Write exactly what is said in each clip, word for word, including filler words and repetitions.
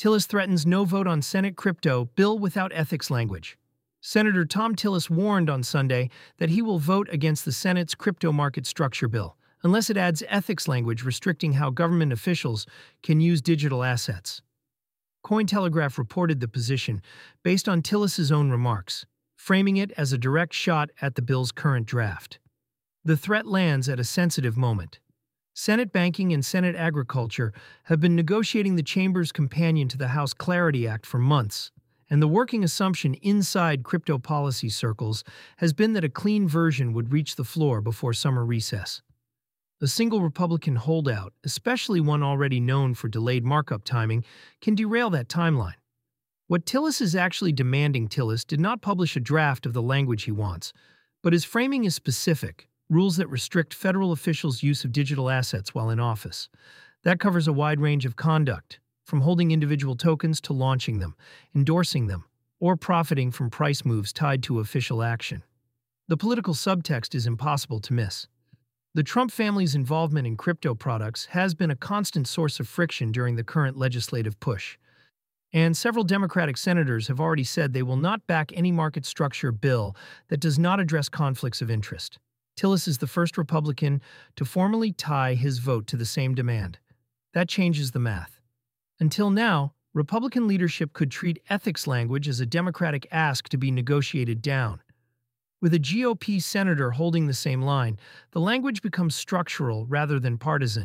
Tillis threatens no vote on Senate crypto bill without ethics language. Senator Thom Tillis warned on Sunday that he will vote against the Senate's crypto market structure bill unless it adds ethics language restricting how government officials can use digital assets. Cointelegraph reported the position based on Tillis's own remarks, framing it as a direct shot at the bill's current draft. The threat lands at a sensitive moment. Senate Banking and Senate Agriculture have been negotiating the chamber's companion to the House Clarity Act for months, and the working assumption inside crypto policy circles has been that a clean version would reach the floor before summer recess. A single Republican holdout, especially one already known for delayed markup timing, can derail that timeline. What Tillis is actually demanding Tillis did not publish a draft of the language he wants, but his framing is specific, rules that restrict federal officials' use of digital assets while in office. That covers a wide range of conduct, from holding individual tokens to launching them, endorsing them, or profiting from price moves tied to official action. The political subtext is impossible to miss. The Trump family's involvement in crypto products has been a constant source of friction during the current legislative push, and several Democratic senators have already said they will not back any market structure bill that does not address conflicts of interest. Tillis is the first Republican to formally tie his vote to the same demand. That changes the math. Until now, Republican leadership could treat ethics language as a Democratic ask to be negotiated down. With a G O P senator holding the same line, the language becomes structural rather than partisan.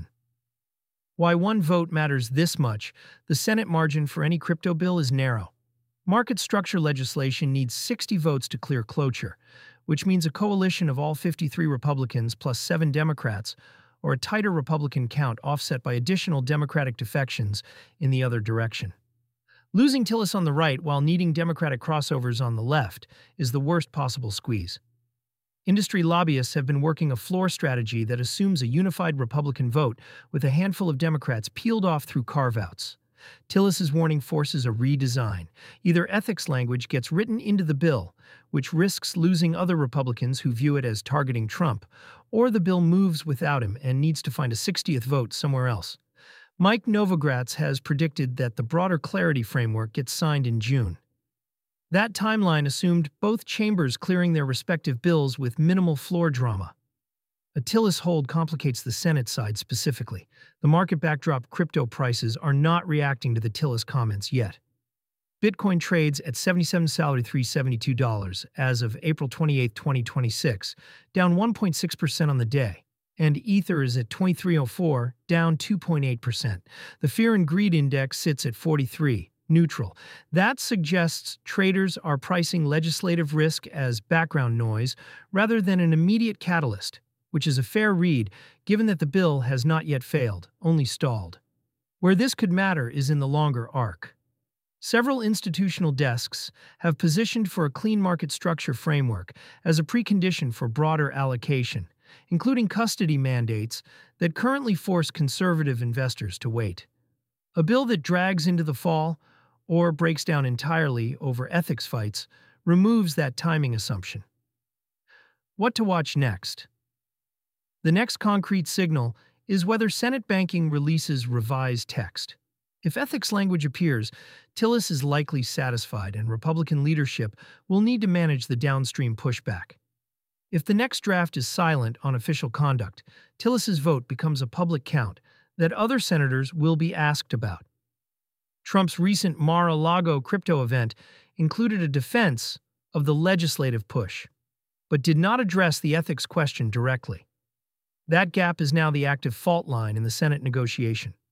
Why one vote matters this much: the Senate margin for any crypto bill is narrow. Market structure legislation needs sixty votes to clear cloture, which means a coalition of all fifty-three Republicans plus seven Democrats, or a tighter Republican count offset by additional Democratic defections in the other direction. Losing Tillis on the right while needing Democratic crossovers on the left is the worst possible squeeze. Industry lobbyists have been working a floor strategy that assumes a unified Republican vote with a handful of Democrats peeled off through carve-outs. Tillis's warning forces a redesign. Either ethics language gets written into the bill, which risks losing other Republicans who view it as targeting Trump, or the bill moves without him and needs to find a sixtieth vote somewhere else. Mike Novogratz has predicted that the broader Clarity framework gets signed in June. That timeline assumed both chambers clearing their respective bills with minimal floor drama. A Tillis hold complicates the Senate side specifically. The market backdrop crypto prices are not reacting to the Tillis comments yet. Bitcoin trades at seventy-seven thousand three hundred seventy-two dollars as of April twenty-eighth, twenty twenty-six, down one point six percent on the day, and Ether is at twenty-three oh four, down two point eight percent. The Fear and Greed Index sits at forty-three, neutral. That suggests traders are pricing legislative risk as background noise rather than an immediate catalyst, which is a fair read given that the bill has not yet failed, only stalled. Where this could matter is in the longer arc. Several institutional desks have positioned for a clean market structure framework as a precondition for broader allocation, including custody mandates that currently force conservative investors to wait. A bill that drags into the fall or breaks down entirely over ethics fights removes that timing assumption. What to watch next? The next concrete signal is whether Senate Banking releases revised text. If ethics language appears, Tillis is likely satisfied and Republican leadership will need to manage the downstream pushback. If the next draft is silent on official conduct, Tillis's vote becomes a public count that other senators will be asked about. Trump's recent Mar-a-Lago crypto event included a defense of the legislative push, but did not address the ethics question directly. That gap is now the active fault line in the Senate negotiation.